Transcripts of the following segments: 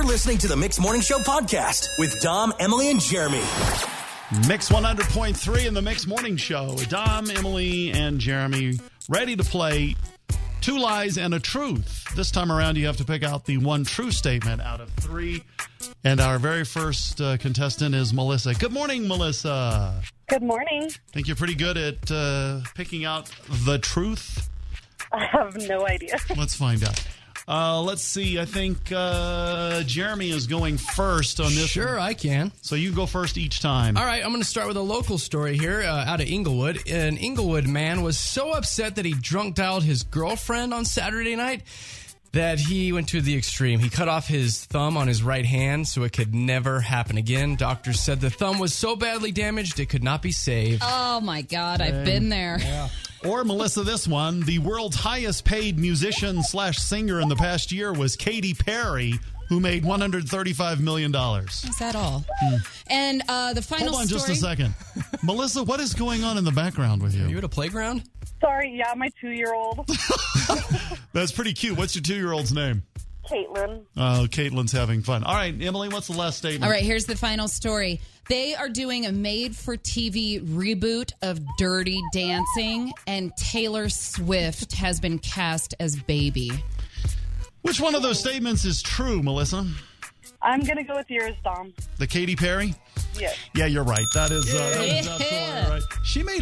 You're listening to the Mix Morning Show podcast with Dom, Emily, and Jeremy. Mix 100.3 in the Mix Morning Show. Dom, Emily, and Jeremy ready to play Two Lies and a Truth. This time around, you have to pick out the one true statement out of three. And our very first contestant is Melissa. Good morning, Melissa. Good morning. Think you're pretty good at picking out the truth? I have no idea. Let's find out. Let's see. I think Jeremy is going first on this. Sure, I can. So you go first each time. All right, I'm going to start with a local story here out of Inglewood. An Inglewood man was so upset that he drunk dialed his girlfriend on Saturday night that he went to the extreme. He cut off his thumb on his right hand so it could never happen again. Doctors said the thumb was so badly damaged it could not be saved. Oh, my God. I've been there. Yeah. Or, Melissa, this one. The world's highest paid musician/singer in the past year was Katy Perry, who made $135 million. Is that all? And the final Hold on story. just a second. Melissa, what is going on in the background with you? Are you at a playground? Sorry, yeah, my 2-year-old. That's pretty cute. What's your 2-year-old's name? Caitlin. Oh, Caitlin's having fun. All right, Emily, what's the last statement? All right, here's the final story. They are doing a made-for-TV reboot of Dirty Dancing, and Taylor Swift has been cast as Baby. Which one of those statements is true, Melissa? I'm going to go with yours, Dom. The Katy Perry? Yes. Yeah, you're right. That is absolutely right. She made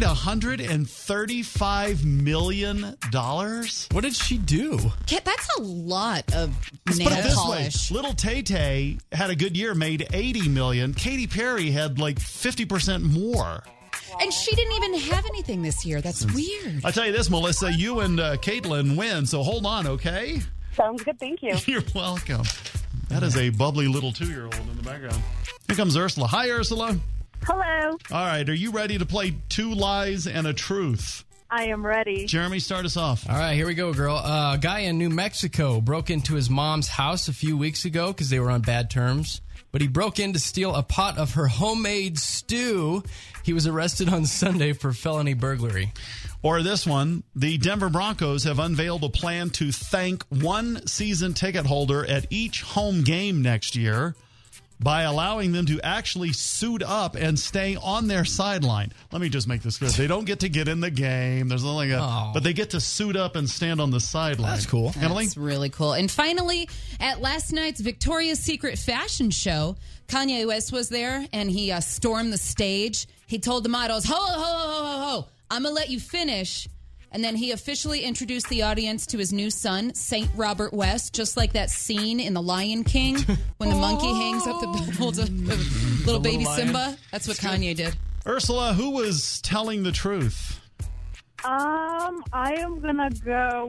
$135 million. What did she do? That's a lot of Let's nail put it this polish. way. Little Tay-Tay had a good year, made $80 million. Katy Perry had like 50% more. And she didn't even have anything this year. That's weird. I tell you this, Melissa, you and Caitlin win, so hold on, okay? Sounds good, thank you. You're welcome. That is a bubbly little 2-year-old in the background. Here comes Ursula. Hi, Ursula. Hello. All right, are you ready to play Two Lies and a Truth? I am ready. Jeremy, start us off. All right, here we go, girl. A guy in New Mexico broke into his mom's house a few weeks ago because they were on bad terms. But he broke in to steal a pot of her homemade stew. He was arrested on Sunday for felony burglary. Or this one, the Denver Broncos have unveiled a plan to thank one season ticket holder at each home game next year by allowing them to actually suit up and stay on their sideline. Let me just make this clear. They don't get to get in the game. There's nothing, but they get to suit up and stand on the sideline. That's cool. Emily? That's really cool. And finally, at last night's Victoria's Secret fashion show, Kanye West was there, and he stormed the stage. He told the models, ho, ho, ho, ho, ho, I'm going to let you finish. And then he officially introduced the audience to his new son, Saint Robert West, just like that scene in The Lion King when the monkey hangs up holds up the little baby lion. Simba. That's what Kanye did. Ursula, who was telling the truth? I am gonna go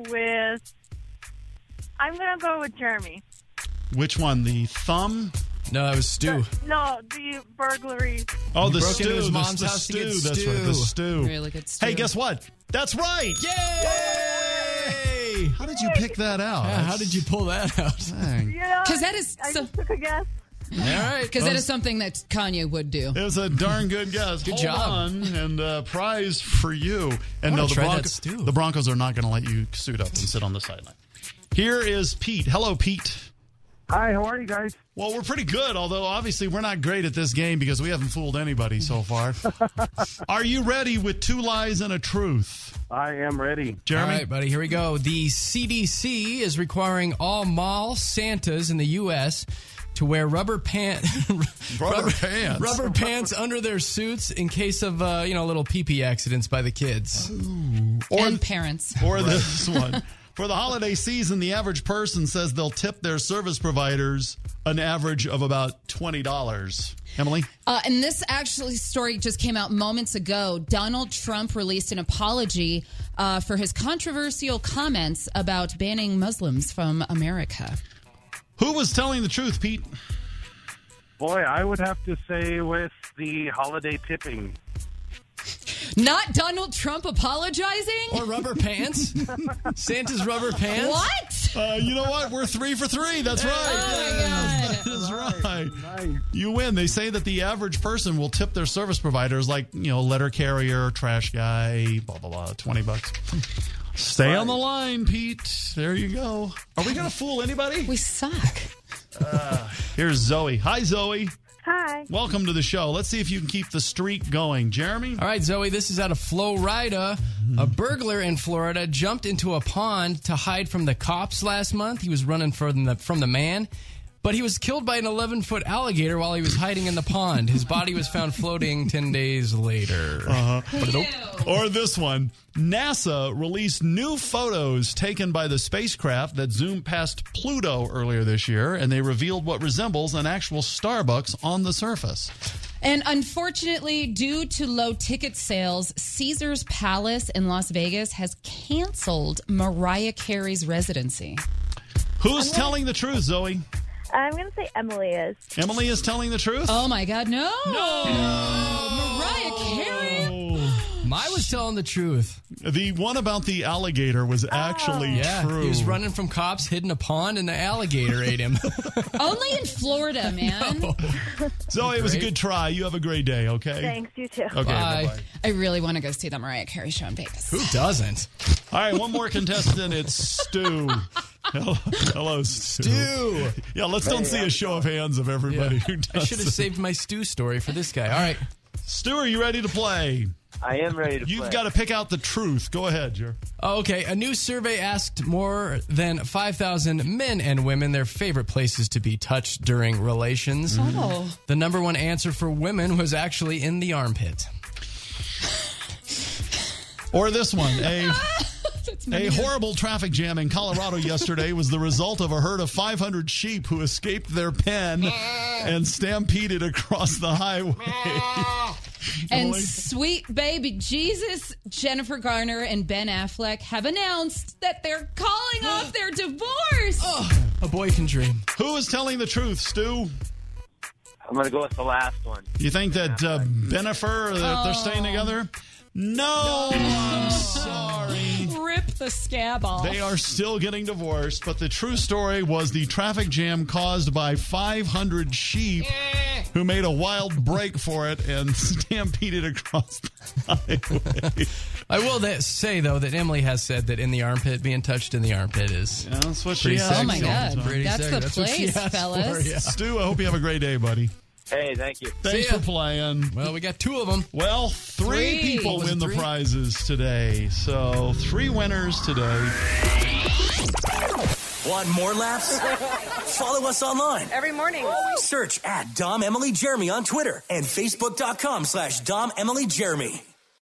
with Jeremy. Which one? The thumb? No, it was stew. No, the burglary. Oh, the broke stew. into his mom's the house to get stew. That's stew. right. The stew. Really good stew. Hey, guess what? That's right. Yay! How did you pick that out? Yeah, how did you pull that out? Dang. Yeah, Because that is I just took a guess. All right. because that is something that Kanye would do. It was a darn good guess. Good Hold job. on, and prize for you. And I no, wanna the try that Broncos. stew. The Broncos are not going to let you suit up and sit on the sideline. Here is Pete. Hello, Pete. Hi, how are you guys? Well, we're pretty good, although obviously we're not great at this game because we haven't fooled anybody so far. Are you ready with Two Lies and a Truth? I am ready. Jeremy? All right, buddy, here we go. The CDC is requiring all mall Santas in the U.S. to wear rubber pants under their suits in case of little pee-pee accidents by the kids. And parents. Or this one. For the holiday season, the average person says they'll tip their service providers an average of about $20. Emily? And this actually story just came out moments ago. Donald Trump released an apology for his controversial comments about banning Muslims from America. Who was telling the truth, Pete? Boy, I would have to say with the holiday tipping. Not Donald Trump apologizing? Or rubber pants? Santa's rubber pants? What? You know what? We're 3 for 3. That's right. Oh, my God. That's right. Nice. You win. They say that the average person will tip their service providers like, letter carrier, trash guy, blah, blah, blah, $20. Stay on the line, Pete. There you go. Are we going to fool anybody? We suck. Here's Zoe. Hi, Zoe. Hi. Welcome to the show. Let's see if you can keep the streak going. Jeremy? All right, Zoe, this is out of Florida. A burglar in Florida jumped into a pond to hide from the cops last month. He was running from the man, but he was killed by an 11-foot alligator while he was hiding in the pond. His body was found floating 10 days later. Or this one. NASA released new photos taken by the spacecraft that zoomed past Pluto earlier this year, and they revealed what resembles an actual Starbucks on the surface. And unfortunately, due to low ticket sales, Caesars Palace in Las Vegas has canceled Mariah Carey's residency. Who's telling the truth, Zoe? I'm going to say Emily is. Emily is telling the truth? Oh, my God, no. No! Mariah Carey? I was telling the truth. The one about the alligator was actually true. He was running from cops, hid in a pond, and the alligator ate him. Only in Florida, man. No. Zoe, it was a good try. You have a great day, okay? Thanks, you too. Okay, Bye. bye-bye. I really want to go see the Mariah Carey show in Vegas. Who doesn't? All right, one more contestant. It's Stu. Hello, Stu. Yeah, let's don't see a show of hands of everybody who does I should have saved my stew story for this guy. All right. Stu, are you ready to play? I am ready to play. You've got to pick out the truth. Go ahead, Jer. Oh, okay. A new survey asked more than 5,000 men and women their favorite places to be touched during relations. Oh. The number one answer for women was actually in the armpit. Or this one. A horrible traffic jam in Colorado yesterday was the result of a herd of 500 sheep who escaped their pen and stampeded across the highway. And sweet baby Jesus, Jennifer Garner and Ben Affleck have announced that they're calling off their divorce. Oh, a boy can dream. Who is telling the truth, Stu? I'm going to go with the last one. You think that Benifer, that they're staying together? No, I'm sorry. Rip the scab off. They are still getting divorced, but the true story was the traffic jam caused by 500 sheep who made a wild break for it and stampeded across the highway. I will say, though, that Emily has said that in the armpit, being touched in the armpit is... Yeah, that's what pretty she sexy. Oh, my God. Pretty That's sexy. the That's what she place, asked fellas. for, yeah. Stu, I hope you have a great day, buddy. Hey, thank you. Thanks ya. for playing. Well, we got two of them. Well, three people Was it win the three? prizes today. So 3 winners today. Want more laughs? Follow us online. Every morning. Search at Dom Emily Jeremy on Twitter and Facebook.com/Dom Emily Jeremy.